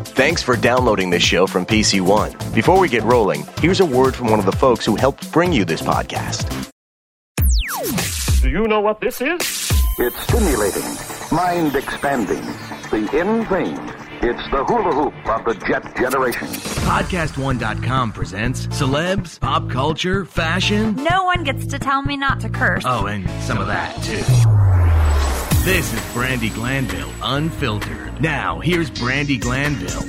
Thanks for downloading this show from PC One. Before we get rolling, here's a word from one of the folks who helped bring you this podcast. Do you know what this is? It's stimulating, mind-expanding, the in thing. It's the hula hoop of the jet generation. PodcastOne.com presents celebs, pop culture, fashion. No one gets to tell me not to curse. Oh, and some of that, too. This is Brandi Glanville, Unfiltered. Now, here's Brandi Glanville.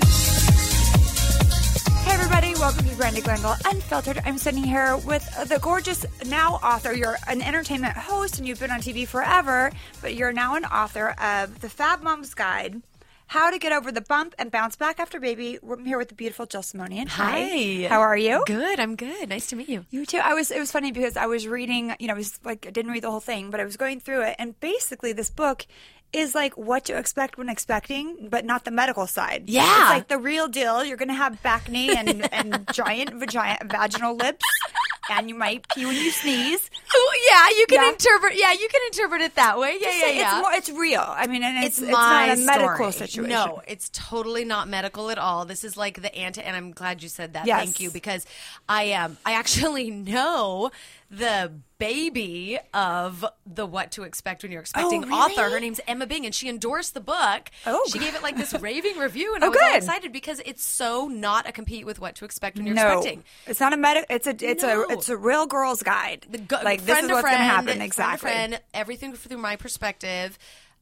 Hey, everybody. Welcome to Brandi Glanville, Unfiltered. I'm sitting here with the gorgeous now author. You're an entertainment host, and you've been on TV forever, but you're now an author of The Fab Mom's Guide, How to Get Over the Bump and Bounce Back After Baby. I'm here with the beautiful Jill Simonian. Hi. How are you? Good. I'm good. Nice to meet you. You too. It was funny because I was reading, I was like, I didn't read the whole thing, but I was going through it. And basically this book is like what to expect when expecting, but not the medical side. Yeah. It's like the real deal. You're going to have back knee and giant vaginal lips. And you might pee when you sneeze. Oh, yeah, you can interpret. Yeah, you can interpret it that way. Yeah. It's real. I mean, and it's my not a medical story. situation. No, it's totally not medical at all. This is like the and I'm glad you said that. Yes. Thank you, because I actually know the baby of the What to Expect When You're Expecting author. Her name's Emma Bing, and she endorsed the book. Oh, she gave it like this raving review, and I was all excited because it's so not a compete with What to Expect When You're Expecting. It's not a it's a real girl's guide. This is what's going to happen. Exactly. Friend, everything through my perspective.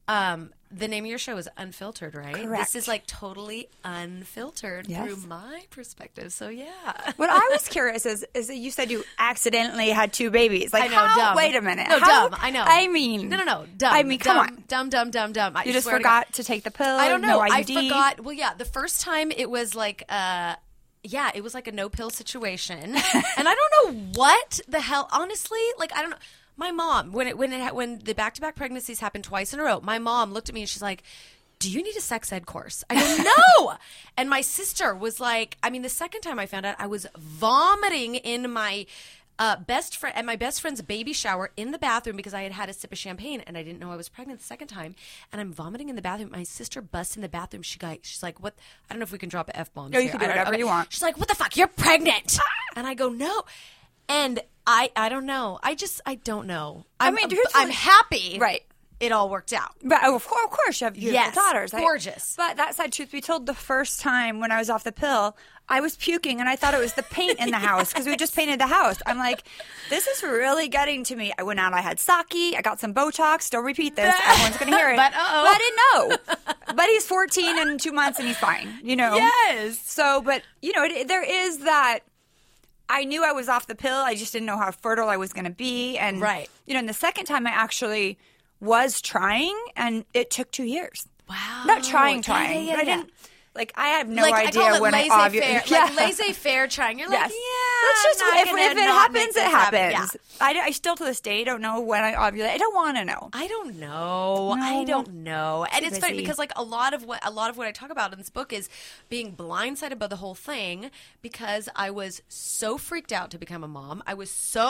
The name of your show is Unfiltered, right? Correct. This is like totally unfiltered through my perspective. So yeah. What I was curious is that you said you accidentally had two babies. Like, I know, dumb. Wait a minute. No, dumb. I know. I mean, no, dumb. I mean, come on. Dumb. You just forgot to take the pill. I don't know. No IUD. I forgot. Well, yeah. The first time it was like, it was like a no pill situation, and I don't know what the hell. Honestly, like I don't know. My mom, when the back-to-back pregnancies happened twice in a row, my mom looked at me and she's like, "Do you need a sex ed course?" I go, "No." And my sister was like, the second time I found out, I was vomiting in my best friend's baby shower in the bathroom because I had had a sip of champagne and I didn't know I was pregnant the second time. And I'm vomiting in the bathroom. My sister busts in the bathroom. She's like, "What?" I don't know if we can drop an F-bomb. No, you can do whatever you want. She's like, "What the fuck? You're pregnant." And I go, "No." And I don't know. I don't know. I'm happy. Right. It all worked out. But of course, you have beautiful daughters. Gorgeous. But that said, truth be told, the first time when I was off the pill, I was puking, and I thought it was the paint in the house because we just painted the house. I'm like, this is really getting to me. I went out, I had sake, I got some Botox. Don't repeat this. Everyone's going to hear it. But I didn't know. But he's 14 in 2 months, and he's fine, Yes. So, but, there is that. I knew I was off the pill. I just didn't know how fertile I was going to be. And, right. And the second time I actually was trying, and it took 2 years. Wow. Not trying. Yeah. But I didn't, I have no idea idea when I ovulated. Like laissez-faire trying. You're like, Let's just, if it happens, it happens. Yeah. I still to this day don't know when I ovulate. I don't want to know. I don't know. No. I don't know. And it's funny busy. because a lot of what I talk about in this book is being blindsided by the whole thing because I was so freaked out to become a mom. I was so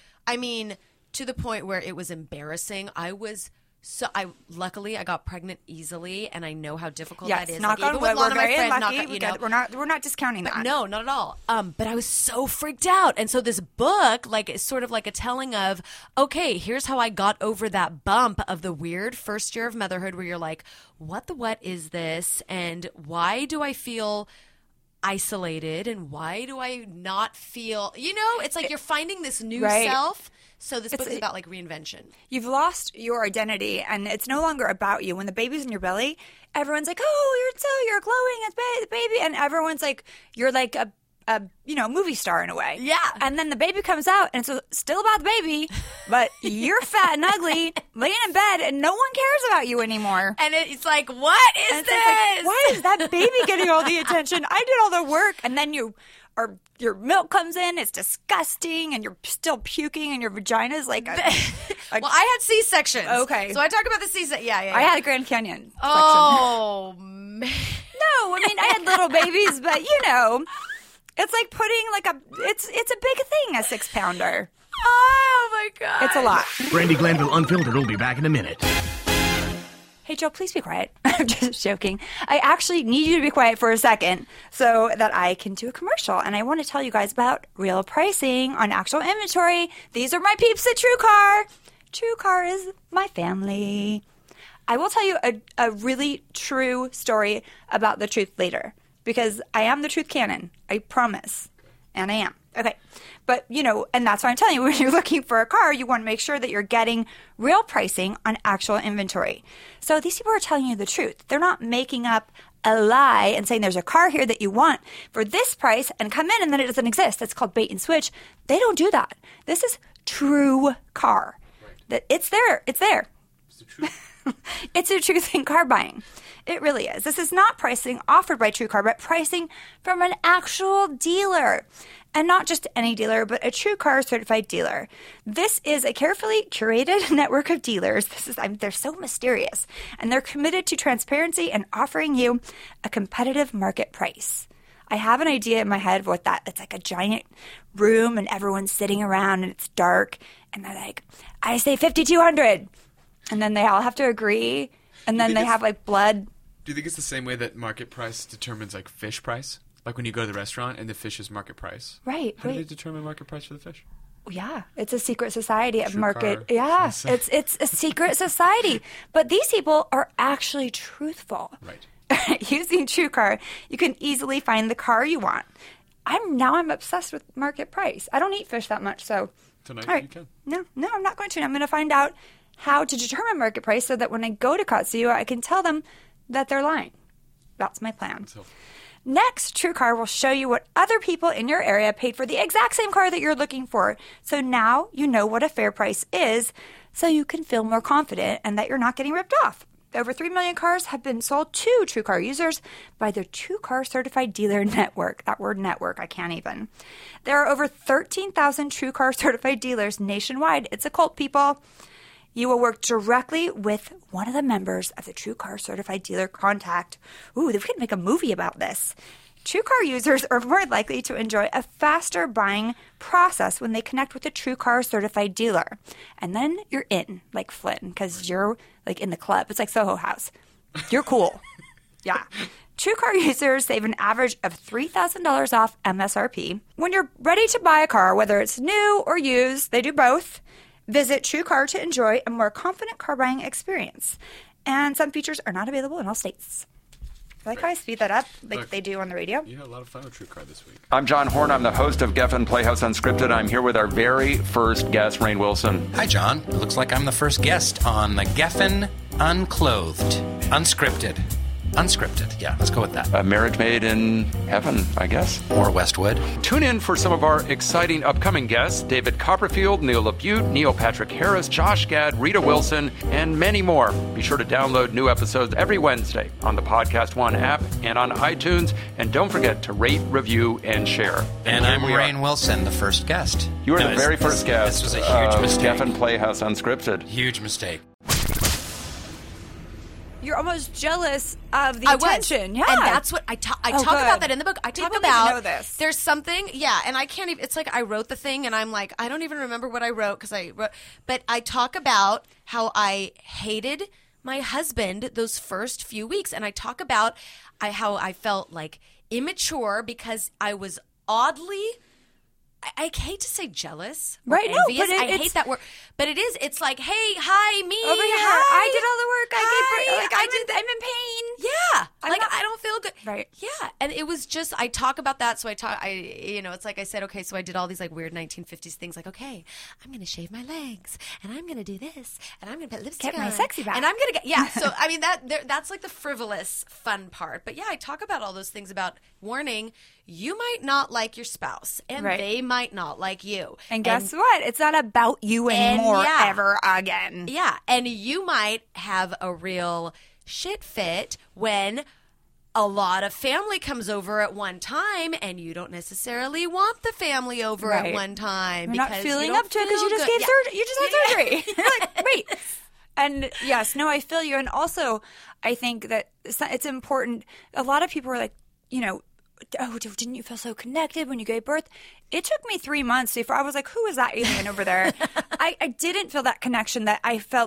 to the point where it was embarrassing. Luckily I got pregnant easily, and I know how difficult that is. Knock on wood. We're very lucky. We're not discounting that. No, not at all. But I was so freaked out, and so this book, is sort of like a telling of, okay, here's how I got over that bump of the weird first year of motherhood, where you're like, what is this, and why do I feel isolated, and why do I not feel? It's like you're finding this new self. So this book is about reinvention. You've lost your identity, and it's no longer about you. When the baby's in your belly, everyone's like, "Oh, you're glowing, it's the baby," and everyone's like, "You're like a movie star in a way." Yeah. And then the baby comes out, and it's still about the baby, but you're fat and ugly, laying in bed, and no one cares about you anymore. And it's like, what is this? Why is that baby getting all the attention? I did all the work, and then your milk comes in, it's disgusting, and you're still puking, and your vagina's like well, I had C-sections. Okay. So I talk about the C-section. Yeah. I had a Grand Canyon section. Oh, man. No, I had little babies, but it's like putting it's a big thing, a 6-pounder. Oh, my God. It's a lot. Brandi Glanville Unfiltered will be back in a minute. Hey, Joe, please be quiet. I'm just joking. I actually need you to be quiet for a second so that I can do a commercial. And I want to tell you guys about real pricing on actual inventory. These are my peeps at TrueCar. TrueCar is my family. I will tell you a really true story about the truth later because I am the truth cannon. I promise. And I am. Okay. But, and that's why I'm telling you, when you're looking for a car, you want to make sure that you're getting real pricing on actual inventory. So these people are telling you the truth. They're not making up a lie and saying there's a car here that you want for this price and come in and then it doesn't exist. That's called bait and switch. They don't do that. This is TrueCar. Right. That it's there. It's there. It's the truth. It's the truth in car buying. It really is. This is not pricing offered by TrueCar, but pricing from an actual dealer. And not just any dealer, but a TrueCar certified dealer. This is a carefully curated network of dealers. They're so mysterious. And they're committed to transparency and offering you a competitive market price. I have an idea in my head of it's like a giant room and everyone's sitting around and it's dark. And they're like, I say $5,200. And then they all have to agree. And then they have like blood. Do you think it's the same way that market price determines like fish price? Like when you go to the restaurant and the fish is market price. Right. How do they determine market price for the fish? Yeah, it's a secret society of TrueCar. market. Yeah, it's a secret society. But these people are actually truthful. Right. Using TrueCar, you can easily find the car you want. I'm obsessed with market price. I don't eat fish that much, so. Tonight you can. No, I'm not going to. I'm going to find out how to determine market price so that when I go to Katsuya, I can tell them that they're lying. That's my plan. Next, TrueCar will show you what other people in your area paid for the exact same car that you're looking for. So now you know what a fair price is, so you can feel more confident and that you're not getting ripped off. Over 3 million cars have been sold to TrueCar users by their TrueCar certified dealer network. That word network, I can't even. There are over 13,000 TrueCar certified dealers nationwide. It's a cult, people. You will work directly with one of the members of the TrueCar Certified Dealer Contact. Ooh, we could make a movie about this. TrueCar users are more likely to enjoy a faster buying process when they connect with a TrueCar Certified Dealer. And then you're in, like Flynn, because you're like in the club. It's like Soho House. You're cool. Yeah. TrueCar users save an average of $3,000 off MSRP. When you're ready to buy a car, whether it's new or used, they do both. Visit TrueCar to enjoy a more confident car buying experience. And some features are not available in all states. I like how I speed that up like they do on the radio. You had a lot of fun with TrueCar this week. I'm John Horn. I'm the host of Geffen Playhouse Unscripted. I'm here with our very first guest, Rainn Wilson. Hi, John. It looks like I'm the first guest on the Geffen Unclothed. Unscripted. Unscripted. Yeah, let's go with that. A marriage made in heaven, I guess. Or Westwood. Tune in for some of our exciting upcoming guests. David Copperfield, Neil LaBute, Neil Patrick Harris, Josh Gad, Rita Wilson, and many more. Be sure to download new episodes every Wednesday on the Podcast One app and on iTunes. And don't forget to rate, review, and share. And I'm Rainn Wilson, the first guest. You were the very first guest. This was a huge mistake. Geffen Playhouse Unscripted. Huge mistake. You're almost jealous of the I attention. Was. Yeah. And that's what I talk good. about that in the book. I talk People about need to know this. There's something, and I can't even, it's like I wrote the thing and I'm like, I don't even remember what I wrote because I wrote, but I talk about how I hated my husband those first few weeks. And I talk about how I felt like immature because I was oddly, I hate to say jealous, or right? envious. No, but I hate that word, but it is. It's like, hey, hi, me over here. Hi, I did all the work. I'm in pain. Yeah, I'm not- I don't feel good. Right. Yeah, and it was just I talk about that. So it's like I said, okay, so I did all these like weird 1950s things, like okay, I'm gonna shave my legs, and I'm gonna do this, and I'm gonna put lipstick Get on, my sexy back. and I'm gonna get So I mean that's like the frivolous fun part. But yeah, I talk about all those things about warning. You might not like your spouse, and Right. they might not like you. And guess what? It's not about you anymore yeah. ever again. Yeah, and you might have a real shit fit when a lot of family comes over at one time, and you don't necessarily want the family over Right. at one time. You're not because feeling you don't up to it because you feel just good. gave surgery. You just had surgery. You're like, wait. And yes, no, I feel you. And also, I think that it's important. A lot of people are like, oh, didn't you feel so connected when you gave birth? It took me 3 months before I was like, who is that alien over there? I didn't feel that connection that I felt like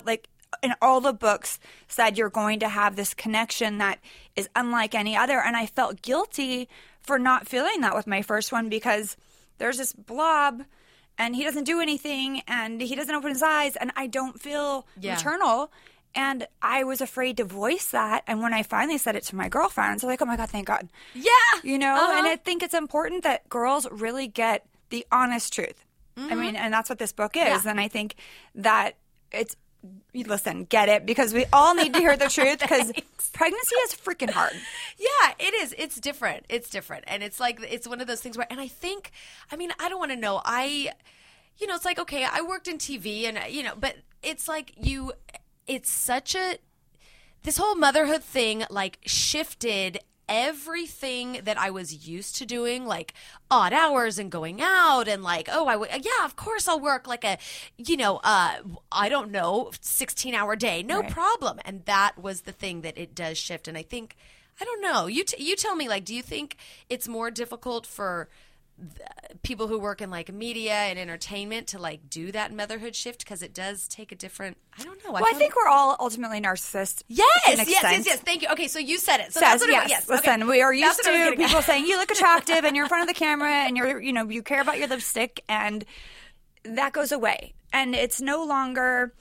in all the books said you're going to have this connection that is unlike any other. And I felt guilty for not feeling that with my first one because there's this blob and he doesn't do anything and he doesn't open his eyes and I don't feel maternal. And I was afraid to voice that. And when I finally said it to my girlfriends, they're like, oh my God, thank God. Yeah. You know, and I think it's important that girls really get the honest truth. I mean, and that's what this book is. And I think that it's, listen, get it, because we all need to hear the truth because pregnancy is freaking hard. Yeah, it is. It's different. It's different. And it's like, it's one of those things where, and I think, I mean, I don't want to know. You know, it's like, okay, I worked in TV and, you know, but it's like it's such this whole motherhood thing, like, shifted everything that I was used to doing, like odd hours and going out and like, yeah, of course I'll work like a, you know, I don't know, 16-hour day, no problem. And that was the thing that it does shift. And I think, I don't know, you tell me, like, do you think it's more difficult for people who work in like media and entertainment to like do that motherhood shift because it does take a different, I don't know. Well, I think we're all ultimately narcissists. Yes. Thank you. Okay, so you said it. So that's what yes. Listen, we are used to people saying you look attractive and you're in front of the camera and you care about your lipstick, and that goes away. And it's no longer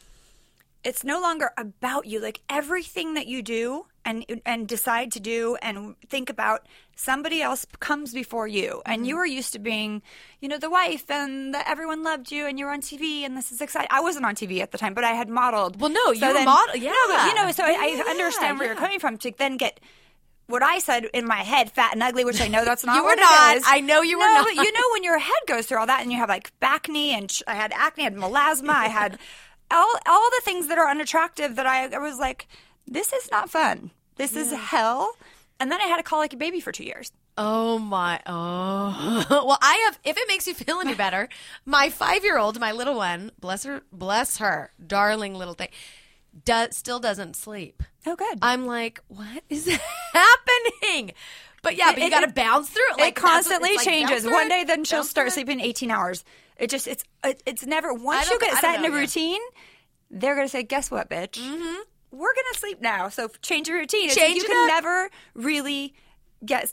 about you. Like, everything that you do and decide to do and think about, somebody else comes before you. And you were used to being, you know, the wife and everyone loved you and you were on TV and this is exciting. I wasn't on TV at the time, but I had modeled. Well, no, you were modeled. Yeah. No, but, you know, so I understand where you're coming from to then get what I said in my head, fat and ugly, which I know that's not you were what not. it is. I know you were not. But you know, when your head goes through all that and you have like back knee and I had acne, I had melasma, I had all the things that are unattractive that I was like, this is not fun. This is hell. And then I had to call like a baby for 2 years. Oh my! Oh, well, if it makes you feel any better, my 5-year-old, my little one, bless her, darling little thing, still doesn't sleep. Oh, good. I'm like, what is happening? But yeah, but you got to bounce through it. Like, it constantly changes. One day, then she'll start sleeping 18 hours. It just it's never. Once you get set in a routine, they're gonna say, "Guess what, bitch? Mm-hmm. We're gonna sleep now." So change your routine. You can never really get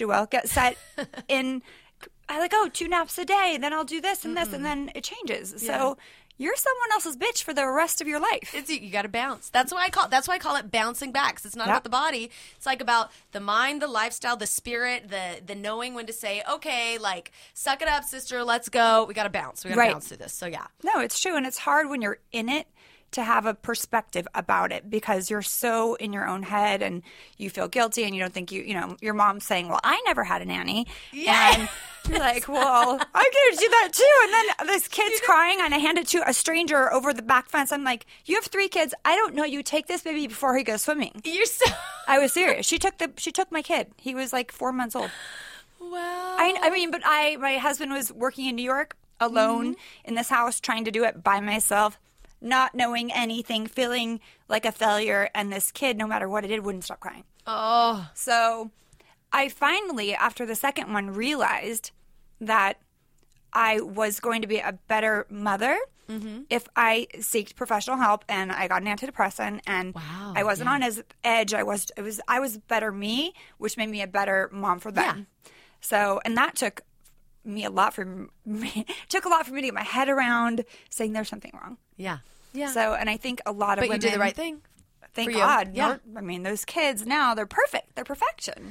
set in. I like, 2 naps a day, then I'll do this and this, and then it changes. Yeah. So you're someone else's bitch for the rest of your life. You got to bounce. That's why I call it bouncing back. 'Cause it's not about the body. It's like about the mind, the lifestyle, the spirit, the knowing when to say, okay, like, suck it up, sister, let's go. We got to bounce. We got to bounce through this. So yeah. No, it's true, and it's hard when you're in it to have a perspective about it because you're so in your own head and you feel guilty and you don't think you know, your mom's saying, well, I never had a nanny. Yeah. And you're like, well, I'm going to do that too. And then this kid's crying and I hand it to a stranger over the back fence. I'm like, you have 3 kids. I don't know you. Take this baby before he goes swimming. You're so... I was serious. She took my kid. He was like 4 months old. Wow. I mean, but my husband was working in New York alone in this house trying to do it by myself. Not knowing anything, feeling like a failure, and this kid, no matter what it did, wouldn't stop crying. Oh. So I finally, after the second one, realized that I was going to be a better mother if I sought professional help and I got an antidepressant and I wasn't on his edge. I was better me, which made me a better mom for them. Yeah. So, and that took a lot for me to get my head around saying there's something wrong. Yeah. Yeah. So, and I think a lot of women... But you did the right thing. Thank God. Yeah. I mean, those kids now, they're perfect. They're perfection.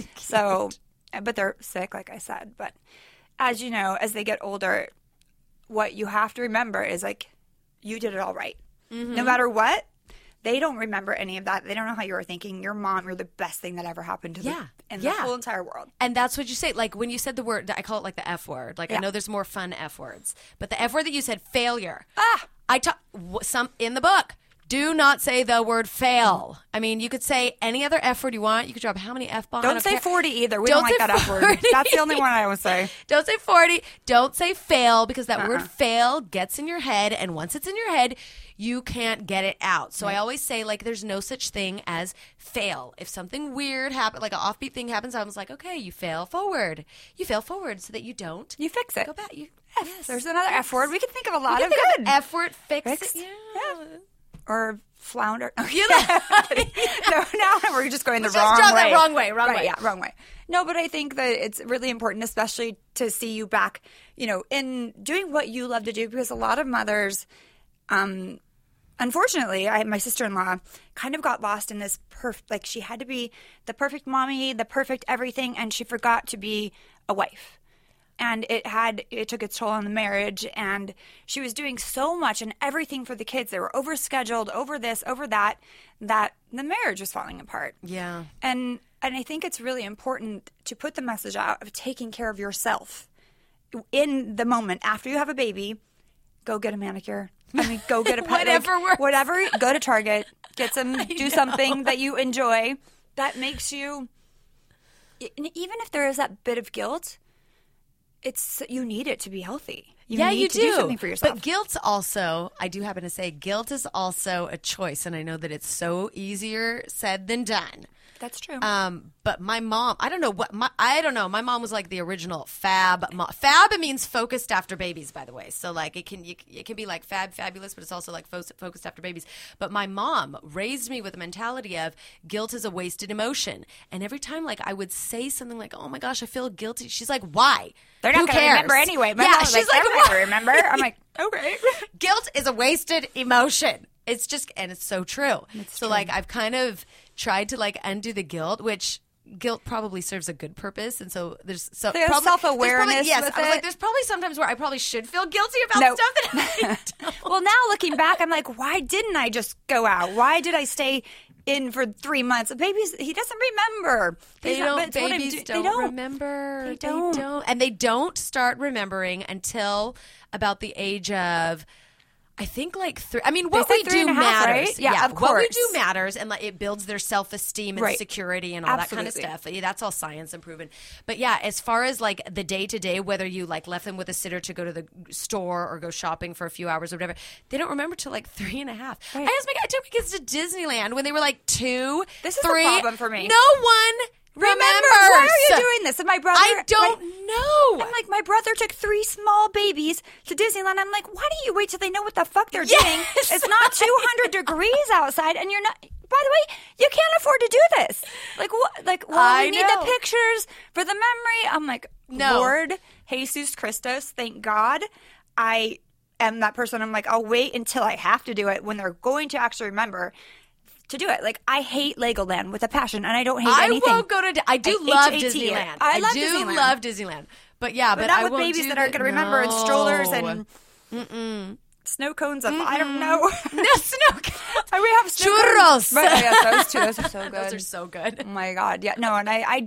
So, but they're sick, like I said. But as you know, as they get older, what you have to remember is, like, you did it all right. Mm-hmm. No matter what, they don't remember any of that. They don't know how you were thinking. Your mom, you're the best thing that ever happened to them in the whole entire world. And that's what you say. Like, when you said the word, I call it like the F word. Like, I know there's more fun F words. But the F word that you said, failure. Some in the book, do not say the word fail. I mean, you could say any other F word you want. You could drop how many F-bombs. Don't say 40 either. We don't like that F word. That's the only one I would say. Don't say 40. Don't say fail, because that word fail gets in your head. And once it's in your head, you can't get it out. So I always say, like, there's no such thing as fail. If something weird happens, like an offbeat thing happens, I was like, okay, you fail forward. You fail forward so that you don't. You fix it. Go back. Yes. There's another F word. We can think of a lot of good. F word, fix it. Yeah. or flounder. No, now we're just going the wrong way. Just that wrong way. Yeah, wrong way. No, but I think that it's really important, especially to see you back, in doing what you love to do, because a lot of mothers, unfortunately, my sister-in-law kind of got lost in this she had to be the perfect mommy, the perfect everything, and she forgot to be a wife. And it took its toll on the marriage, and she was doing so much and everything for the kids. They were overscheduled, over this, over that the marriage was falling apart. Yeah. And I think it's really important to put the message out of taking care of yourself in the moment. After you have a baby, go get a manicure. Go get a whatever works. Whatever. Go to Target, get do something that you enjoy that makes you. Even if there is that bit of guilt, you need it to be healthy. You need to do something for yourself. But guilt's also, I do happen to say, guilt is also a choice, and I know that it's so easier said than done. That's true. But my mom, I don't know. My mom was like the original fab mom. Fab means focused after babies, by the way. So like it can be like fabulous, but it's also like focused after babies. But my mom raised me with the mentality of guilt is a wasted emotion. And every time like I would say something like, "Oh my gosh, I feel guilty," she's like, "Why? They're not going to remember anyway." She's like, "I'm going to remember." I'm like, "Okay." Guilt is a wasted emotion. It's just, and it's so true. So like I've kind of tried to like undo the guilt, which guilt probably serves a good purpose, and so there's self-awareness. Yes, with I was it. like, there's probably sometimes where I probably should feel guilty about stuff that I don't. Well, now looking back, I'm like, why didn't I just go out? Why did I stay in for 3 months? Babies, he doesn't remember. Babies don't remember. They don't, and they don't start remembering until about the age of. I think like what we do matters. Right? Yeah, of course. What we do matters, and like, it builds their self-esteem and security and all that kind of stuff. That's all science and proven. But yeah, as far as like the day-to-day, whether you like left them with a sitter to go to the store or go shopping for a few hours or whatever, they don't remember till like 3.5. Right. I took my kids to Disneyland when they were like 2, This 3. is a problem for me. No one remembers. Why are you doing this? And my brother, I don't know. I'm like, my brother took 3 small babies to Disneyland. I'm like, why don't you wait till they know what the fuck they're doing? It's not 200 degrees outside, and you're not. By the way, you can't afford to do this. Like what? Like, well, we need the pictures for the memory. I'm like, no. Lord Jesus Christos, thank God, I am that person. I'm like, I'll wait until I have to do it when they're going to actually remember to do it. Like, I hate Legoland with a passion, and I don't hate anything. I won't go to. I do love Disneyland. I love Disneyland. But yeah, but not I with won't babies that aren't going to remember, and strollers and snow cones. I don't know. No snow cones. We have snow churros. Cones. But, yes, those are so good. Those are so good. Oh my God, yeah. No, and I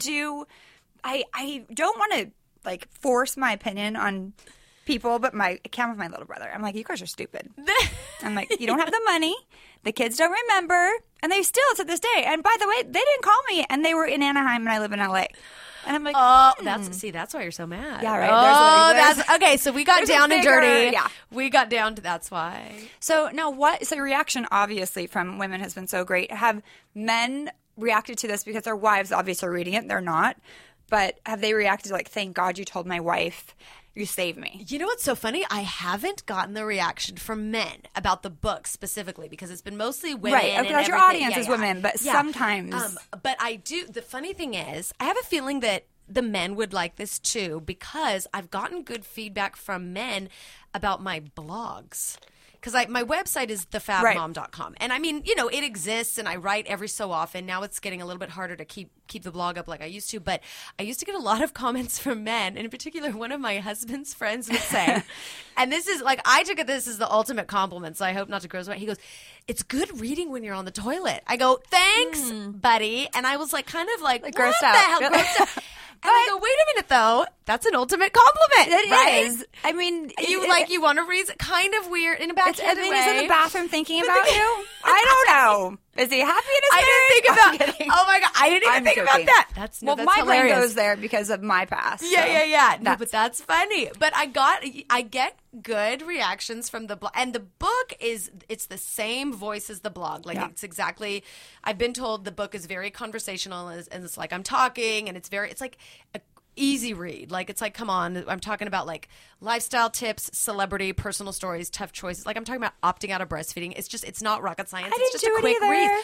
don't want to like force my opinion on people, but I can't with my little brother. I'm like, you guys are stupid. I'm like, you don't have the money. The kids don't remember, and they still to this day. And by the way, they didn't call me, and they were in Anaheim, and I live in LA. And I'm like, that's why you're so mad. Yeah, right. That's okay. So we got down and dirty. Yeah, we got down to. That's why. So now, what? So reaction obviously from women has been so great. Have men reacted to this because their wives obviously are reading it? They're not, but have they reacted like, "Thank God you told my wife." You saved me. You know what's so funny? I haven't gotten the reaction from men about the book specifically because it's been mostly women. Right, because your audience is women, but sometimes. But I do. The funny thing is, I have a feeling that the men would like this too because I've gotten good feedback from men about my blogs. Because my website is thefabmom.com. And I mean, it exists and I write every so often. Now it's getting a little bit harder to keep the blog up like I used to. But I used to get a lot of comments from men. And in particular, one of my husband's friends would say, and this is like, I took this as the ultimate compliment. So I hope not to gross. He goes, "It's good reading when you're on the toilet." I go, "Thanks, buddy." And I was like, kind of like grossed what out. The hell? Grossed out. And I go, wait a minute, though. That's an ultimate compliment. It is. I mean, you want to read kind of weird in a backhanded way. He's in the bathroom thinking about you. I don't know. Is he happy in his marriage? I didn't think about. Oh my God, I didn't even think about that. That's my hilarious. brain goes there because of my past. Yeah. No, but that's funny. But I get good reactions from the blog, and the book it's the same voice as the blog. Like it's exactly. I've been told the book is very conversational, and it's like I'm talking, and it's like. easy read. Like, it's like, come on, I'm talking about like lifestyle tips, celebrity, personal stories, tough choices. Like, I'm talking about opting out of breastfeeding. It's not rocket science. It's just a quick read.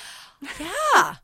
Yeah.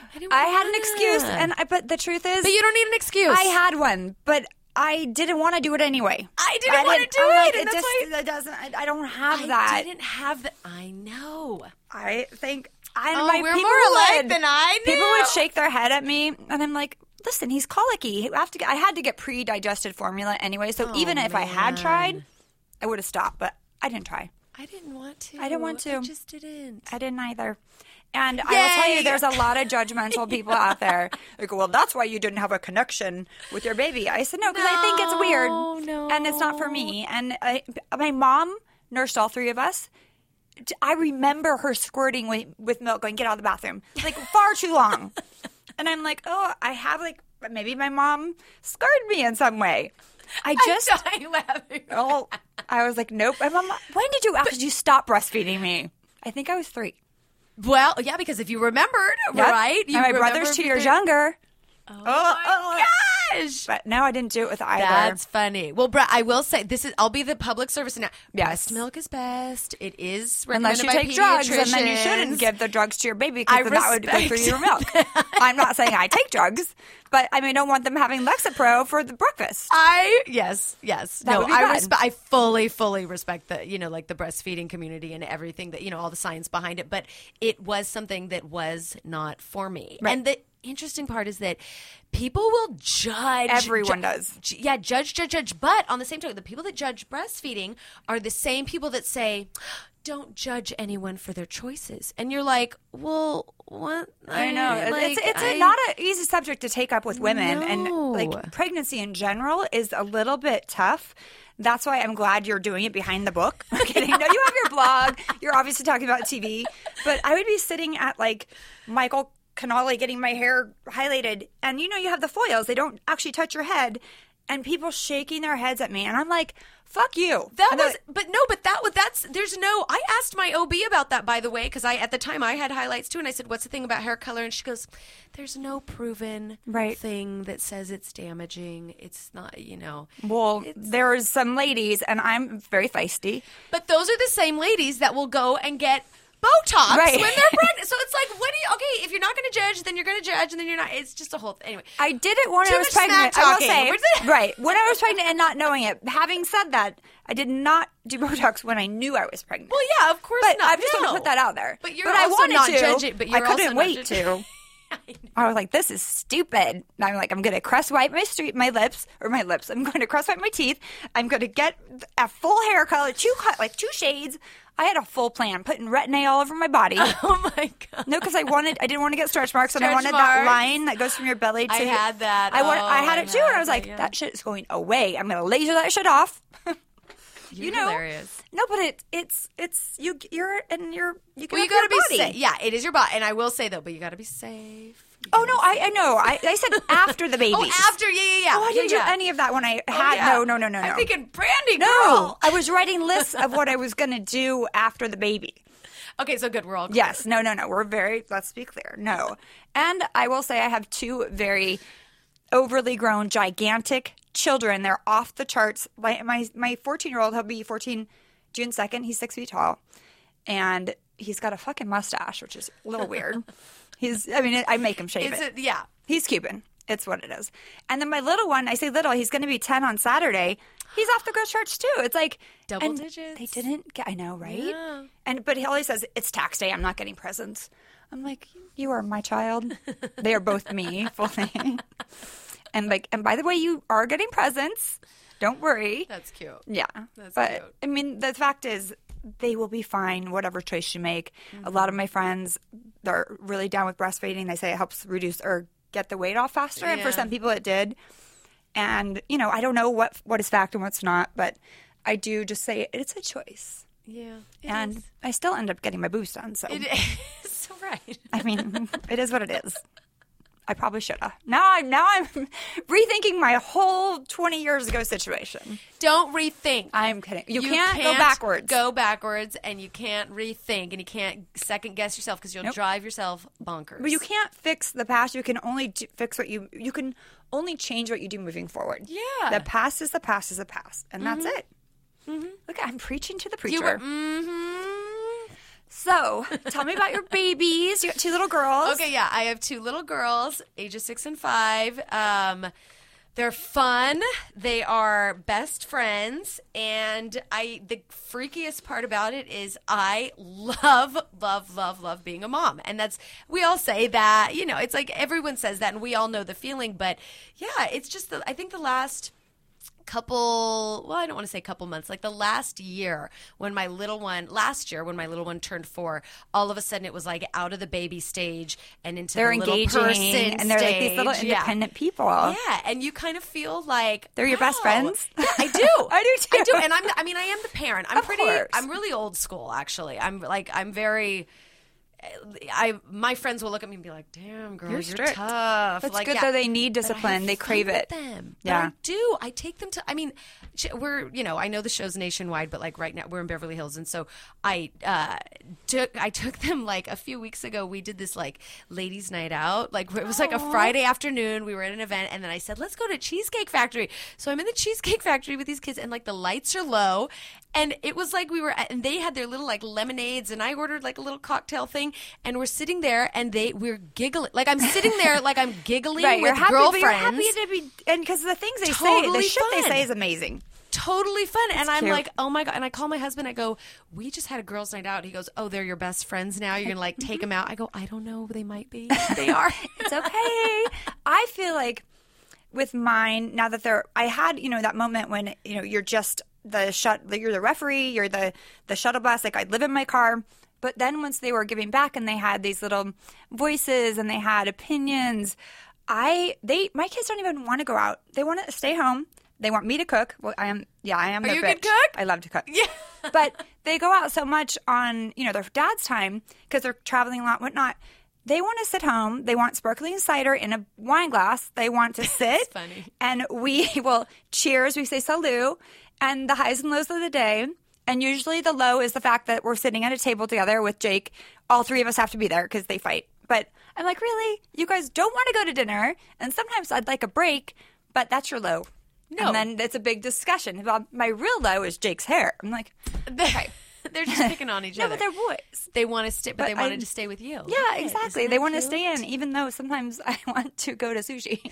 I had an excuse, but the truth is, but you don't need an excuse. I had one, but I didn't want to do it anyway. I didn't want to do it. And that's why it doesn't. I don't have that. I didn't have that. I know. I think we're more alike than I knew. People would shake their head at me, and I'm like, listen, he's colicky. I had to get pre-digested formula anyway. So even if I had tried, I would have stopped. But I didn't try. I didn't want to. I didn't want to. I just didn't. I didn't either. And I will tell you, there's a lot of judgmental people out there. Like, well, that's why you didn't have a connection with your baby. I said, no, because I think it's weird. And it's not for me. And my mom nursed all three of us. I remember her squirting with milk going, get out of the bathroom. Like, far too long. And I'm like, oh, I have, like, maybe my mom scarred me in some way. I'm dying laughing. Oh, I was like, nope. My mom, when did you stop breastfeeding me? I think I was 3. Well, yeah, because if you remembered, right? And my brother's 2 years younger. Oh my gosh! But no, I didn't do it with either. That's funny. Well, I will say I'll be the public service now. Yes. Breast milk is best. It is recommended unless you take drugs, and then you shouldn't give the drugs to your baby because that would go through your milk. I'm not saying I take drugs, but I don't want them having Lexapro for the breakfast. Yes. That would be bad. I fully respect the like the breastfeeding community and everything that all the science behind it, but it was something that was not for me. Right. And the interesting part is that people will judge. Everyone does. Yeah, judge. But on the same token, the people that judge breastfeeding are the same people that say, don't judge anyone for their choices. And you're like, well, what? I know. It's not an easy subject to take up with women. No. And like pregnancy in general is a little bit tough. That's why I'm glad you're doing it behind the book. I'm kidding. No, you have your blog. You're obviously talking about TV. But I would be sitting at like Michael Cannoli getting my hair highlighted, and you have the foils, they don't actually touch your head, and people shaking their heads at me, and I'm like, fuck you. I asked my OB about that, by the way, because at the time I had highlights too, and I said, what's the thing about hair color? And she goes, there's no proven thing that says it's damaging. It's not, Well, there's some ladies, and I'm very feisty, but those are the same ladies that will go and get Botox when they're pregnant. So it's like, if you're not going to judge, then you're going to judge, and then you're not. It's just a whole thing. Anyway, I did it when I was pregnant. I will say, when I was pregnant and not knowing it. Having said that, I did not do Botox when I knew I was pregnant. Well, yeah, of course not. I just want to put that out there. But I wanted not to. Judge it, but I couldn't wait to. I was like, this is stupid. And I'm like, I'm going to crest wipe my lips. I'm going to crest wipe my teeth. I'm going to get a full hair color, 2 shades. I had a full plan, putting Retin-A all over my body. Oh my god! No, because I didn't want to get stretch marks, and I wanted that line that goes from your belly to. I had that. I had it too, and I was like, that shit is going away. I'm going to laser that shit off. You're hilarious. No, but it's you. You got to be safe. Yeah, it is your body, and I will say though, but you got to be safe. Oh no, I know. I said after the baby. After, yeah. Oh, I didn't do any of that when I had. No. I'm thinking Brandy, girl. No, I was writing lists of what I was going to do after the baby. Okay, so good. We're all clear. Yes. No. We're very. Let's be clear. No, and I will say I have 2 very overly grown, gigantic children. They're off the charts. My 14-year-old, he'll be 14 June 2nd. He's 6 feet tall, and he's got a fucking mustache, which is a little weird. I make him shave it. Yeah. He's Cuban. It's what it is. And then my little one, I say little, he's going to be 10 on Saturday. He's off to go to church too. It's like double digits. They didn't get, I know, right? Yeah. But he always says, it's tax day. I'm not getting presents. I'm like, you are my child. They are both me, fully. And by the way, you are getting presents. Don't worry. That's cute. Yeah. That's cute. The fact is, they will be fine, whatever choice you make. Mm-hmm. A lot of my friends, they're really down with breastfeeding. They say it helps reduce or get the weight off faster. Yeah. And for some people, it did. And, I don't know what is fact and what's not, but I do just say it's a choice. Yeah. And I still end up getting my boobs done. So it is. So right. It is what it is. I probably should have. Now I'm rethinking my whole 20 years ago situation. Don't rethink. I'm kidding. You can't go backwards. Go backwards, and you can't rethink, and you can't second guess yourself because you'll drive yourself bonkers. But you can't fix the past. You can only fix what you can only change what you do moving forward. Yeah. The past is the past is the past. And that's it. Look, I'm preaching to the preacher. You were, So, tell me about your babies. You got 2 little girls. Okay, yeah. I have 2 little girls, ages 6 and 5. They're fun. They are best friends. And the freakiest part about it is I love being a mom. And we all say that, it's like everyone says that and we all know the feeling. But yeah, it's just, I think the last couple, well, I don't want to say couple months, like the last year when my little one turned 4, all of a sudden it was like out of the baby stage and into they're the little engaging, person and they're like these little stage. independent people. Yeah, and you kind of feel like they're your best friends. Yeah, I do. I do too. I do, and I am the parent. Of course. I'm really old school actually. I'm very. My friends will look at me and be like, "Damn, girl, you're strict. tough." That's like, good yeah. though. They need But I discipline. have They fun crave with it. them. Yeah. But I do. I take them to. I mean, we're I know the show's nationwide, but like right now we're in Beverly Hills, and so I took them like a few weeks ago. We did this like ladies' night out. Like it was like a Friday afternoon. We were at an event, and then I said, "Let's go to Cheesecake Factory." So I'm in the Cheesecake Factory with these kids, and like the lights are low. And it was like and they had their little like lemonades, and I ordered like a little cocktail thing, and we're sitting there, and we're giggling. Like I'm sitting there, like I'm giggling Right, with you're happy, girlfriends. But you're happy to be, and because the things they say, the Totally shit they fun. say is amazing. Totally fun. And I'm cute. like, oh my God. And I call my husband. I go, we just had a girls' night out. He goes, oh, they're your best friends now. You're going to like take them out. I go, I don't know. They might be. They are. It's okay. I feel like with mine, now that I had, that moment when, you're just you're the referee, you're the shuttle bus. Like I'd live in my car. But then once they were giving back and they had these little voices and they had opinions, my kids don't even want to go out. They want to stay home. They want me to cook. Well, I am Are their you a bitch. good cook? I love to cook. Yeah. But they go out so much on, their dad's time because they're traveling a lot, whatnot. They want to sit home. They want sparkling cider in a wine glass. They want to sit. funny. And we will cheers. We say salut. And the highs and lows of the day. And usually the low is the fact that we're sitting at a table together with Jake. All 3 of us have to be there because they fight. But I'm like, really? You guys don't want to go to dinner? And sometimes I'd like a break, but that's your low. No. And then it's a big discussion. Well, my real low is Jake's hair. I'm like, okay. They're just picking on each No, other. but they're boys. They want to stay, but they But wanted to stay with you. Yeah, exactly. Isn't They that want to cute? stay in, even though sometimes I want to go to sushi.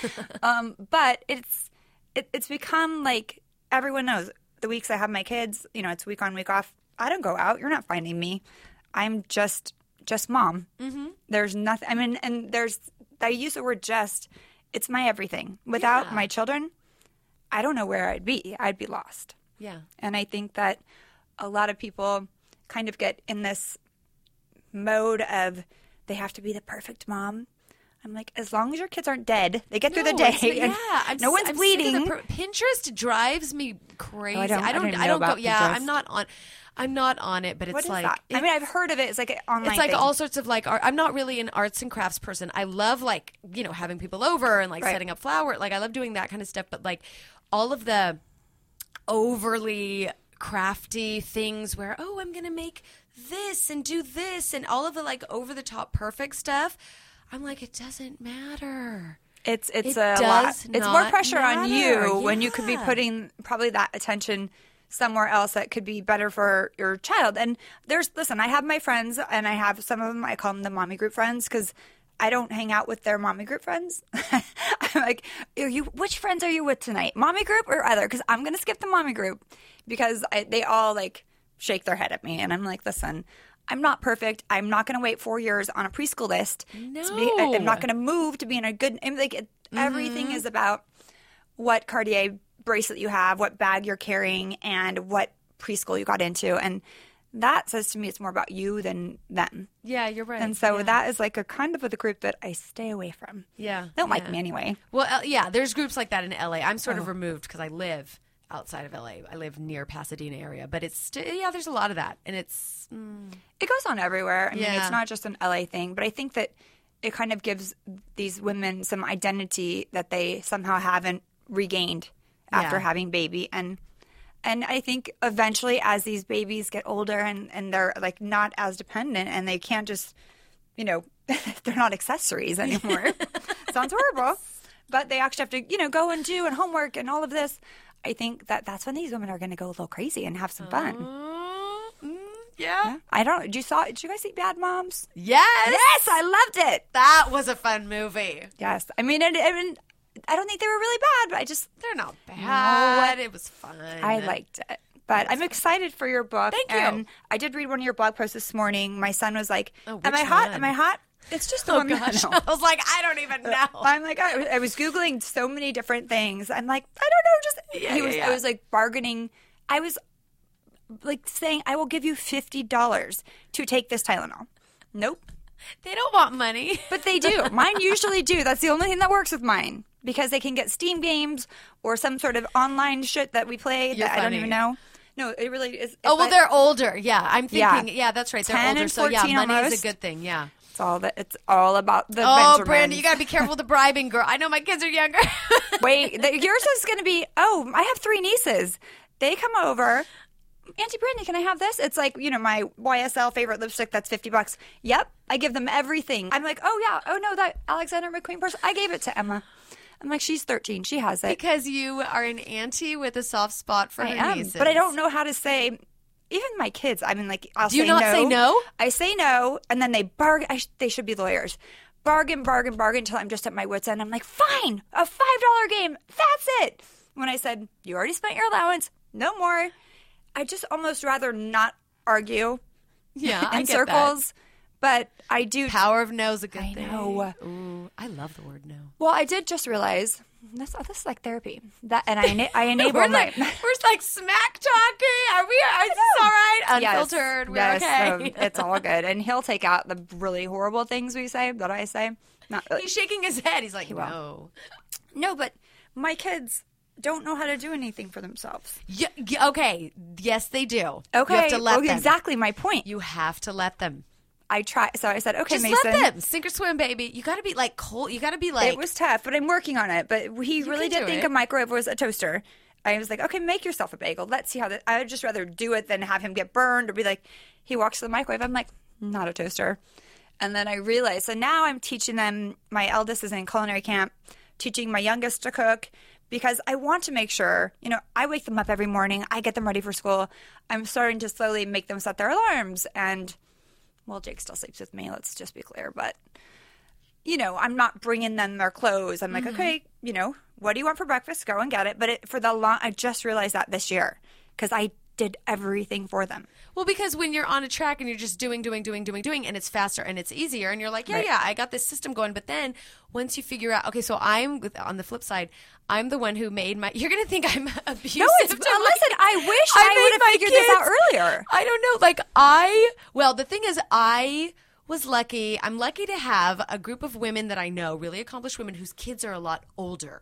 But it's become like everyone knows the weeks I have my kids, it's week on, week off. I don't go out. You're not finding me. I'm just mom. Mm-hmm. There's nothing. I mean, and I use the word just. It's my everything. Without my children, I don't know where I'd be. I'd be lost. Yeah. And I think that a lot of people kind of get in this mode of they have to be the perfect mom. I'm like, as long as your kids aren't dead, they get through the day. And no one's bleeding. Pinterest drives me crazy. I don't I know don't go. about Yeah, Pinterest. I'm not on it, but What it's is like that? I mean, I've heard of it. It's like an online it's like thing. all sorts of like art. I'm not really an arts and crafts person. I love like having people over and like Right. setting up flower. Like I love doing that kind of stuff. But like all of the overly crafty things where I'm gonna make this and do this and all of the like over the top perfect stuff. I'm like, it doesn't matter. It's It a lot. does It's more not pressure on matter. you when you could be Yeah. putting probably that attention somewhere else that could be better for your child. And listen, I have my friends, and I have some of them, I call them the mommy group friends because I don't hang out with their mommy group friends. I'm like, which friends are you with tonight? Mommy group or other? Because I'm going to skip the mommy group because they all like shake their head at me. And I'm like, listen, I'm not perfect. I'm not going to wait 4 years on a preschool list. No. I'm not going to move to be in a good, everything is about what Cartier bracelet you have, what bag you're carrying, and what preschool you got into. And that says to me it's more about you than them. Yeah, you're right. And so Yeah. that is like a kind of the group that I stay away from. Yeah, They don't like yeah. me anyway. Well, yeah, there's groups like that in LA. I'm sort of removed because I live outside of LA. I live near Pasadena area, but it's there's a lot of that, and it's It goes on everywhere. I mean, Yeah. it's not just an LA thing, but I think that it kind of gives these women some identity that they somehow haven't regained after Yeah. having baby. And I think eventually as these babies get older and they're like not as dependent and they can't just, they're not accessories anymore. Sounds horrible. but they actually have to, go and do and homework and all of this. I think that's when these women are going to go a little crazy and have some fun. Yeah. Did you guys see Bad Moms? Yes. Yes, I loved it. That was a fun movie. Yes. I mean, I don't think they were really bad, but they're not bad. No. It was fun. I liked it. But I'm excited for your book. Thank you. And I did read one of your blog posts this morning. My son was like, Oh, am I which hot? one? Am I hot? It's just the Oh, one. gosh. No. I was like, I don't even know. I'm like, I was Googling so many different things. I'm like, I don't know. I was like bargaining. I was like saying, I will give you $50 to take this Tylenol. Nope. They don't want money. But they do. Mine usually do. That's the only thing that works with mine. Because they can get Steam games or some sort of online shit that we play You're that I don't funny. even know. No, it really is. Oh, well, they're older. Yeah, I'm thinking. Yeah. Yeah, that's right. They're 10 older. and So, yeah, 14 money is almost. a good thing. Yeah. It's all about the Oh, Benjamins. Brandy, you got to be careful with the bribing, girl. I know my kids are younger. Wait, yours is going to be, I have 3 nieces. They come over. Auntie Brandy, can I have this? It's like, my YSL favorite lipstick that's $50. Yep. I give them everything. I'm like, oh, yeah. Oh, no, that Alexander McQueen purse. I gave it to Emma. I'm like, she's 13. She has it. Because you are an auntie with a soft spot for her nieces. But I don't know how to say, even my kids, I mean, like, I'll Do you say not no. say no? I say no, and then they bargain. They should be lawyers. Bargain until I'm just at my wit's end. I'm like, fine, a $5 game. That's it. When I said, you already spent your allowance, no more. I just almost rather not argue Yeah, I in get circles. But I do. Power of no is a good thing. I know. Ooh, I love the word no. Well, I did just realize this is like therapy. I enable we're my. like smack talking. Are we? Is this all right? Unfiltered. Yes, We're okay. it's all good. And he'll take out the really horrible things we say that I say. Not really. He's shaking his head. He's like, will. no. No, but my kids don't know how to do anything for themselves. Yeah, okay. Yes, they do. Okay. You have to let them. Exactly my point. You have to let them. I try. So I said, okay, Just Mason. let them. Sink or swim, baby. You got to be like cold. You got to be like. It was tough, but I'm working on it. But he really can did do think it. a microwave was a toaster. I was like, okay, make yourself a bagel. Let's see how that. I would just rather do it than have him get burned or be like, he walks to the microwave. I'm like, not a toaster. And then I realized. So now I'm teaching them. My eldest is in culinary camp, teaching my youngest to cook because I want to make sure. I wake them up every morning. I get them ready for school. I'm starting to slowly make them set their alarms and. Well, Jake still sleeps with me, let's just be clear. But, I'm not bringing them their clothes. I'm like, okay, what do you want for breakfast? Go and get it. But I just realized that this year because I did everything for them. Well, because when you're on a track and you're just doing, and it's faster and it's easier, and you're like, Right. I got this system going. But then once you figure out, okay, so on the flip side, I'm the one who made my. You're gonna think I'm abusive. No, listen, I wish I would have figured this out earlier. I don't know. Well, the thing is, I was lucky. I'm lucky to have a group of women that I know, really accomplished women whose kids are a lot older.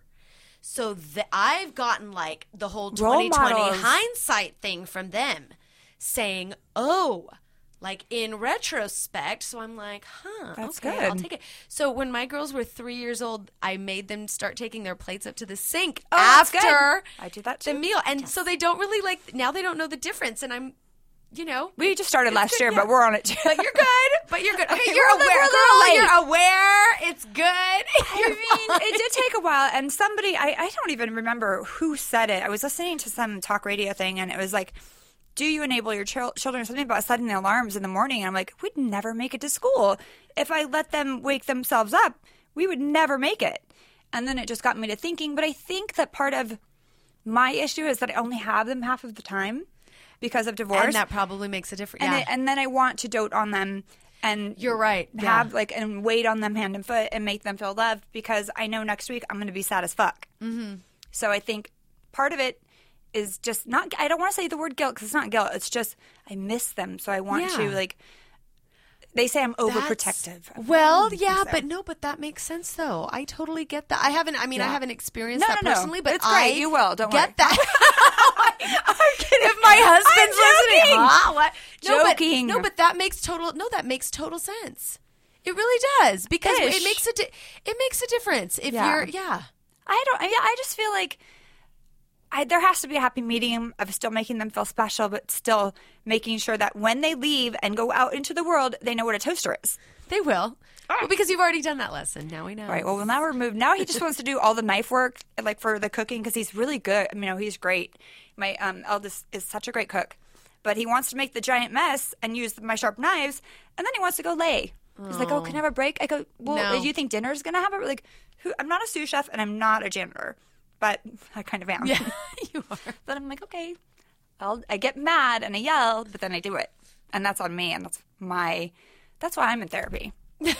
So I've gotten like the whole Role 2020 models. hindsight thing from them saying, oh, like in retrospect. So I'm like, That's okay, good. I'll take it. So when my girls were 3 years old, I made them start taking their plates up to the sink that's good. after I do that the too. meal. And so they don't really now they don't know the difference. And I'm, We just started last good, year, yeah. but we're on it too. But you're good. Okay, Okay, you're we're a aware, little girl. late. You're aware. It's good. I mean, it did take a while, and somebody, I don't even remember who said it. I was listening to some talk radio thing, and it was like, do you enable your children or something about setting the alarms in the morning? And I'm like, we'd never make it to school. If I let them wake themselves up, we would never make it. And then it just got me to thinking, but I think that part of my issue is that I only have them half of the time because of divorce. And that probably makes a difference. And, Yeah. and then I want to dote on them and You're right. have and wait on them hand and foot and make them feel loved because I know next week I'm going to be sad as fuck. Mm-hmm. So I think part of it is just not. I don't want to say the word guilt because it's not guilt. It's just I miss them, so I want to like. They say I'm overprotective. Well, yeah, but that makes sense though. I totally get that. I haven't experienced that personally, but it's great. You will. Don't get worry. that. I'm kidding. If my husband's listening, what? Joking. But that makes total sense. It really does because Ish. it makes a difference if you're I just feel like there has to be a happy medium of still making them feel special, but still making sure that when they leave and go out into the world, they know what a toaster is. They will. Well, because you've already done that lesson. Now we know. Right. Well, now we're moved. Now he just wants to do all the knife work, like for the cooking, because he's really good. I mean, he's great. My eldest is such a great cook, but he wants to make the giant mess and use my sharp knives, and then he wants to go lay. He's like, "Oh, can I have a break?" I go, "Well, No. do you think dinner's gonna have a like?" I'm not a sous chef and I'm not a janitor, but I kind of am. Yeah, you are. But I'm like, okay, I get mad and I yell, but then I do it, and that's on me, and that's why I'm in therapy.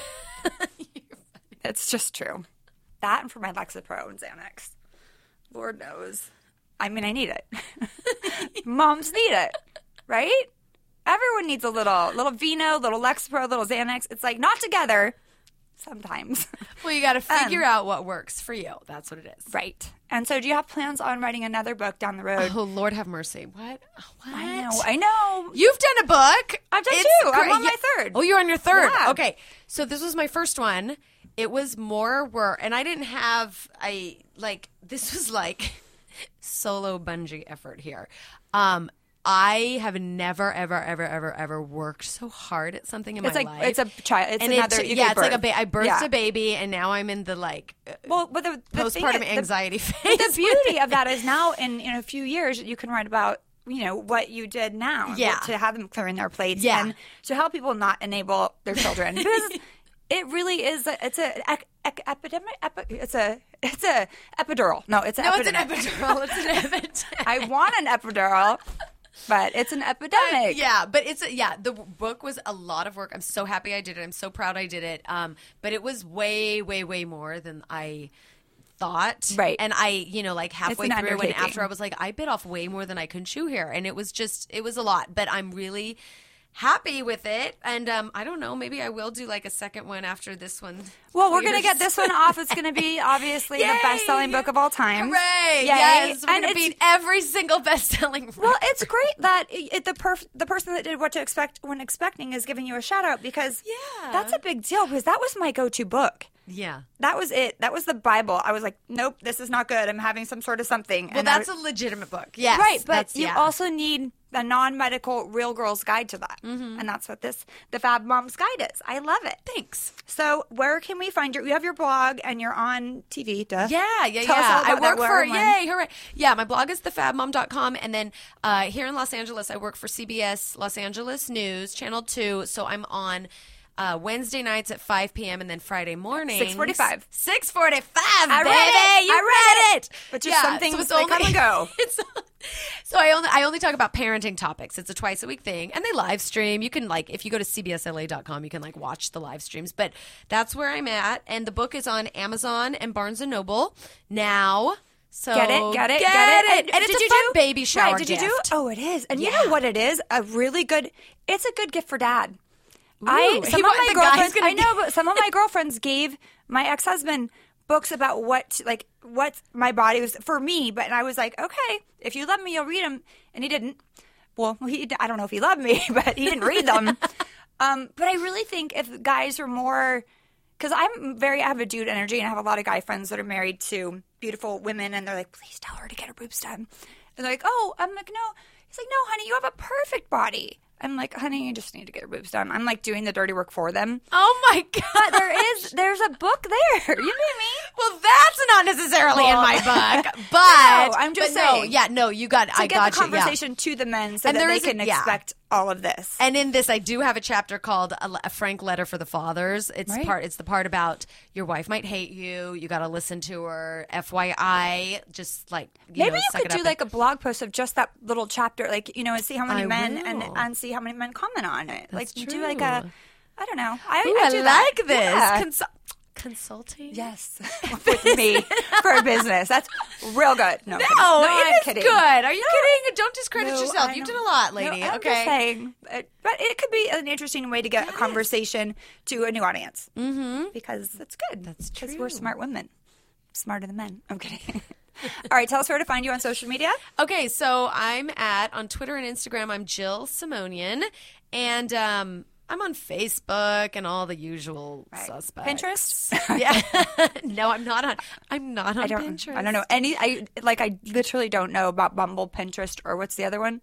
It's just true. That and for my Lexapro and Xanax. Lord knows. I mean, I need it. Moms need it, right? Everyone needs a little vino, little Lexapro, little Xanax. It's like not together sometimes. Well, you got to figure out what works for you. That's what it is. Right. And so do you have plans on writing another book down the road? Oh, Lord have mercy. What? I know. You've done a book. I've done It's two. I'm great. on my third. Oh, you're on your third. Yeah. Okay. So this was my first one. It was more work, and I didn't have this was like solo bungee effort here. I have never, ever, ever, ever, ever worked so hard at something in my life. It's a child. It's and another. it's like I birthed a baby, and now I'm in the but the postpartum anxiety phase. The beauty of that is now in a few years you can write about what you did now. Yeah. To have them clearing their plates. Yeah. And to help people not enable their children because it really is. It's an epidemic. It's a epidural. No, it's an No, it's an epidemic. epidural. It's an epidemic. I want an epidural. But it's an epidemic. Yeah, but the book was a lot of work. I'm so happy I did it. I'm so proud I did it. But it was way, way, way more than I thought. Right. And I, halfway an through and undertaking. after I was like, I bit off way more than I can chew here. And it was a lot. But I'm really happy with it. And I don't know, maybe I will do like a second one after this one. Well, we're going to get this one off. It's going to be obviously the best-selling book of all time. Hooray! Yay. Yes, we're And going to beat every single best-selling. Well, it's great that the person that did What to Expect When Expecting is giving you a shout-out because that's a big deal because that was my go-to book. Yeah. That was it. That was the Bible. I was like, nope, this is not good. I'm having some sort of something. Well, that's a legitimate book. Yes. Right, but you also need a non-medical real girl's guide to that. Mm-hmm. And that's what the Fab Mom's Guide is. I love it. Thanks. So where can we find you? You have your blog and you're on TV. Duh. Yeah. Tell us all about that one. Yay, hooray. Yeah, my blog is thefabmom.com. And then here in Los Angeles, I work for CBS Los Angeles News, Channel 2. So I'm on Wednesday nights at 5 p.m. and then Friday mornings. 6:45. 6:45, I baby. read it. You I read it. But just some things it's they come and go. So I only talk about parenting topics. It's a twice a week thing, and they live stream. You can if you go to cbsla.com, you can watch the live streams. But that's where I'm at, and the book is on Amazon and Barnes and Noble now. So Get it. And it's a fun baby shower. Right, did you do? gift. Oh, it is. And you Yeah. know what it is? It's a good gift for dad. Ooh, Some of my the guy's girlfriends, gonna I know, but some of my girlfriends gave my ex-husband books about what my body was for me. But I was like, okay, if you love me, you'll read them. And he didn't. Well, I don't know if he loved me, but he didn't read them. But I really think if guys are more, because I have a dude energy, and I have a lot of guy friends that are married to beautiful women, and they're like, please tell her to get her boobs done. And they're like, oh, I'm like, no. He's like, no, honey, you have a perfect body. I'm like, honey, you just need to get your boobs done. I'm like doing the dirty work for them. Oh my god! But there's a book there. You know what I mean? Well, that's not necessarily in my book, but No, I'm just saying. you got. To I get got the conversation to the men so And that there they is a- can expect all of this. And in this, I do have a chapter called a frank letter for the fathers. It's Right. It's the part about your wife might hate you. You got to listen to her. FYI, just Maybe you suck could it do up like a blog post of just that little chapter, and see how many I men will. and see how many men comment on it. That's do like a, true. I don't know. Ooh, I do I that. like this. Yeah. Consulting? Yes, with me for a business. That's real good. No, No, I'm it is kidding. good. Are you kidding? Don't discredit No, yourself. I You've don't- done a lot, lady. No, I'm okay. just saying. But it could be an interesting way to get a conversation to a new audience. Mm-hmm. Because that's good. That's Because true. we're smart women. Smarter than men. I'm kidding. All right, tell us where to find you on social media. Okay, so I'm on Twitter and Instagram, I'm Jill Simonian. And I'm on Facebook and all the usual suspects. Pinterest? Yeah. No, I'm not on Pinterest. I don't know any. I literally don't know about Bumble, Pinterest, or what's the other one?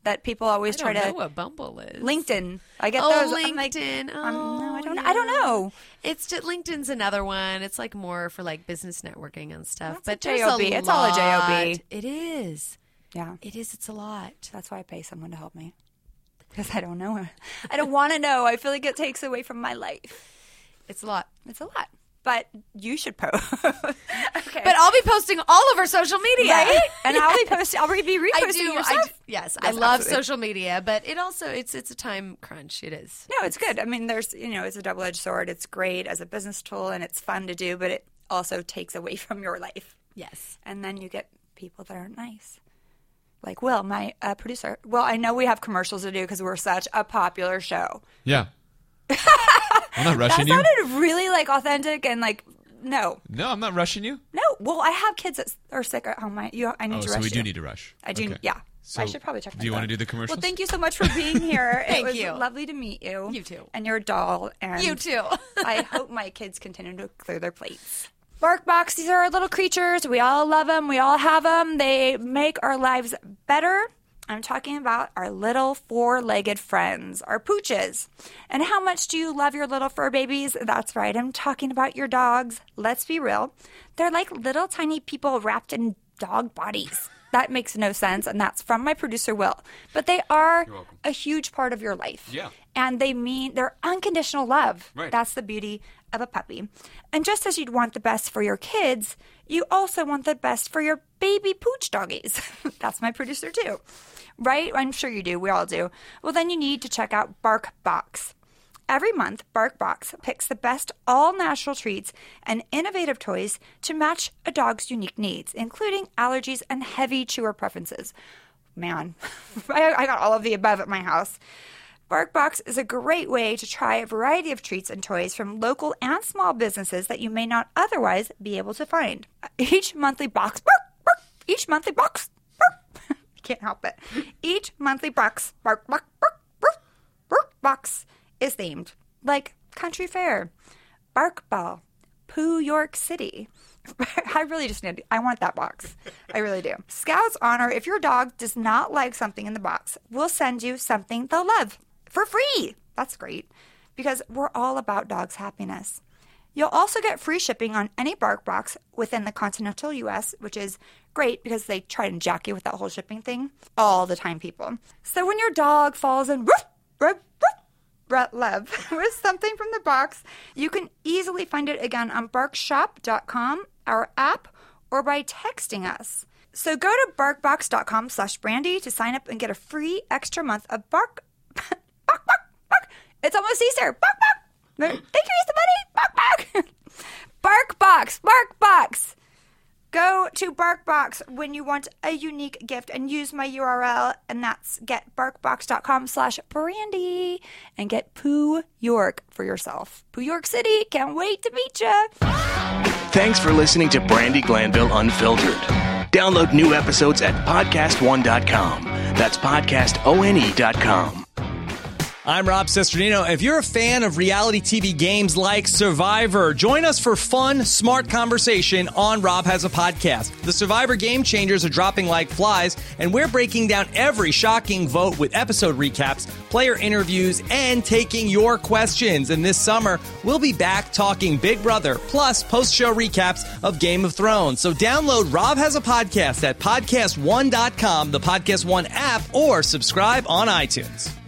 that people always I try don't to. know what Bumble is. LinkedIn. I get Oh, those. LinkedIn. I'm like, Oh, I don't yeah. know. It's just, LinkedIn's another one. It's like more for like business networking and stuff. That's But a there's JOB. a It's all a lot. JOB. It is. Yeah. It is. It's a lot. That's why I pay someone to help me. Because I don't know. I don't want to know. I feel like it takes away from my life. It's a lot. It's a lot. But you should post. Okay. But I'll be posting all over social media. Right? And I'll be posting. I'll be reposting your stuff. Yes, I Yes, love absolutely. social media, but it also it's a time crunch. It is. No, it's good. I mean, there's, it's a double-edged sword. It's great as a business tool and it's fun to do, but it also takes away from your life. Yes. And then you get people that aren't nice. Like Will, my producer. Well, I know we have commercials to do because we're such a popular show. Yeah. I'm not rushing That sounded really like authentic and like, no. No, I'm not rushing you. No. Well, I have kids that are sick at home. I need to rush So we do you. need to rush. I do, Okay. yeah. So I should probably check my do you want to phone. do the commercials? Well, thank you so much for being here. Thank it was you. lovely to meet you. You too. And your doll. And You too. I hope my kids continue to clear their plates. BarkBox, these are our little creatures. We all love them. We all have them. They make our lives better. I'm talking about our little four-legged friends, our pooches. And how much do you love your little fur babies? That's right. I'm talking about your dogs. Let's be real. They're like little tiny people wrapped in dog bodies. That makes no sense, and that's from my producer, Will. But they are a huge part of your life. Yeah. And they mean they're unconditional love. Right. That's the beauty of a puppy. And just as you'd want the best for your kids, you also want the best for your baby pooch doggies. That's my producer, too. Right? I'm sure you do. We all do. Well, then you need to check out BarkBox. Every month, BarkBox picks the best all-natural treats and innovative toys to match a dog's unique needs, including allergies and heavy chewer preferences. Man, I got all of the above at my house. BarkBox is a great way to try a variety of treats and toys from local and small businesses that you may not otherwise be able to find. Each monthly box, each monthly box, can't help it. Each monthly box, box is themed like country fair, bark ball, Pooh York City. I really just I want that box. I really do. Scouts honor if your dog does not like something in the box, we'll send you something they'll love for free. That's great because we're all about dogs' happiness. You'll also get free shipping on any BarkBox within the continental U.S., which is great because they try and jack you with that whole shipping thing all the time, people. So when your dog falls in love with something from the box, you can easily find it again on barkshop.com, our app, or by texting us. So go to barkbox.com/Brandy to sign up and get a free extra month of bark. It's almost Easter. Bark. Thank you, Easter Bunny. Bark. BarkBox. Go to BarkBox when you want a unique gift and use my URL, and that's getbarkbox.com/Brandy and get Pooh York for yourself. Pooh York City. Can't wait to meet you. Thanks for listening to Brandy Glanville Unfiltered. Download new episodes at podcastone.com. That's podcastone.com. I'm Rob Cesternino. If you're a fan of reality TV games like Survivor, join us for fun, smart conversation on Rob Has a Podcast. The Survivor Game Changers are dropping like flies, and we're breaking down every shocking vote with episode recaps, player interviews, and taking your questions. And this summer, we'll be back talking Big Brother, plus post-show recaps of Game of Thrones. So download Rob Has a Podcast at podcastone.com, the Podcast One app, or subscribe on iTunes.